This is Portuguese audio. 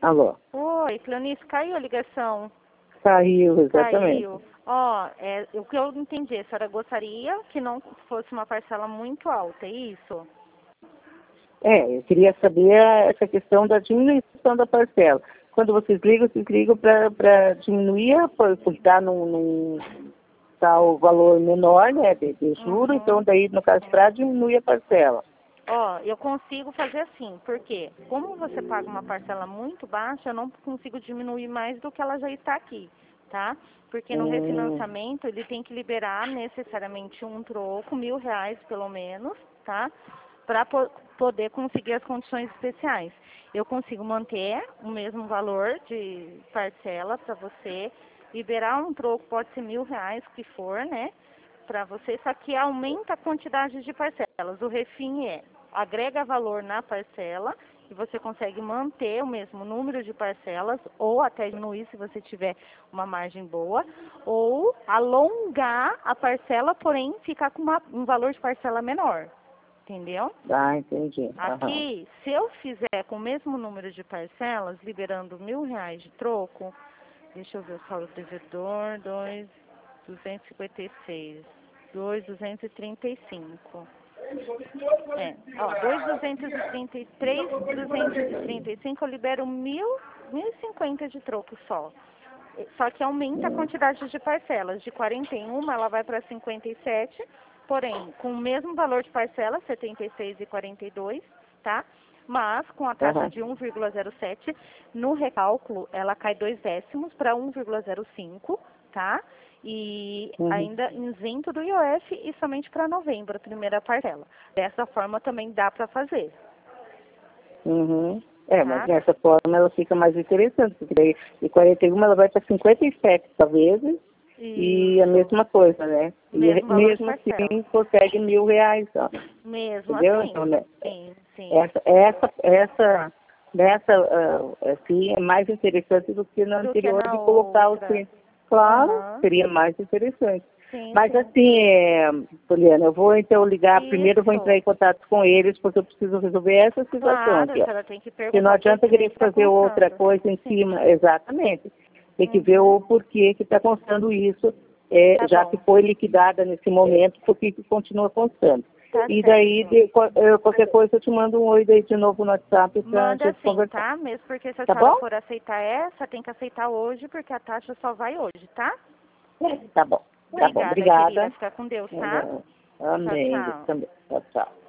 Alô? Oi, Cleonice, caiu a ligação? Caiu, exatamente. Caiu. Ó, o que eu entendi, a senhora gostaria que não fosse uma parcela muito alta, é isso? Eu queria saber essa questão da diminuição da parcela. Quando vocês ligam para diminuir, por estar num tal valor menor, né, de juros, então daí, no caso, para diminuir a parcela. Ó, eu consigo fazer assim, porque como você paga uma parcela muito baixa, eu não consigo diminuir mais do que ela já está aqui, tá? Porque no refinanciamento ele tem que liberar necessariamente um troco, R$ 1.000 pelo menos, tá? Para poder conseguir as condições especiais. Eu consigo manter o mesmo valor de parcela para você, liberar um troco, pode ser R$ 1.000, que for, né? Para você, só que aumenta a quantidade de parcelas. O refim agrega valor na parcela e você consegue manter o mesmo número de parcelas ou até diminuir se você tiver uma margem boa, ou alongar a parcela, porém ficar com um valor de parcela menor. Entendeu? Ah, entendi. Aqui, se eu fizer com o mesmo número de parcelas, liberando R$ 1.000 de troco, deixa eu ver o saldo devedor, 2.256, 2.235. Ó, 2.233, 235, eu libero 1.050 de troco só. Só que aumenta a quantidade de parcelas. De 41, ela vai para 57, porém, com o mesmo valor de parcela, 76 e 42, tá? Mas, com a taxa de 1,07, no recálculo, ela cai 2 décimos para 1,05, tá? E ainda isento do IOF e somente para novembro, a primeira parcela. Dessa forma, também dá para fazer. Mas dessa forma ela fica mais interessante, porque daí de 41 ela vai para 57, talvez, e a mesma coisa, né? Mesmo assim consegue R$ 1.000, ó. Mesmo entendeu? assim. Então, né? Sim. Assim, é mais interessante do que na Do que anterior na de colocar o outra. sim. Claro, seria mais interessante. Sim, Mas sim. assim, Poliana, eu vou então ligar, primeiro eu vou entrar em Isso. contato com eles, porque eu preciso resolver essa situação Claro, a aqui, ó. senhora tem que Porque não perguntar por adianta que querer está fazer outra constando. coisa em Sim. cima, exatamente. Tem que ver o porquê que está constando isso, Tá já bom. que foi liquidada nesse momento, por que continua constando. Tá E certo. daí, qualquer coisa, eu te mando um oi daí de novo no WhatsApp para a Manda gente sim, conversar. tá? Mesmo porque se a Tá senhora bom? for aceitar essa, tem que aceitar hoje, porque a taxa só vai hoje, tá? Tá bom. Tá bom. Obrigada, querida. Obrigada. Fica com Deus, tá? Tchau, Amém. Você tchau. também. Tchau, tchau.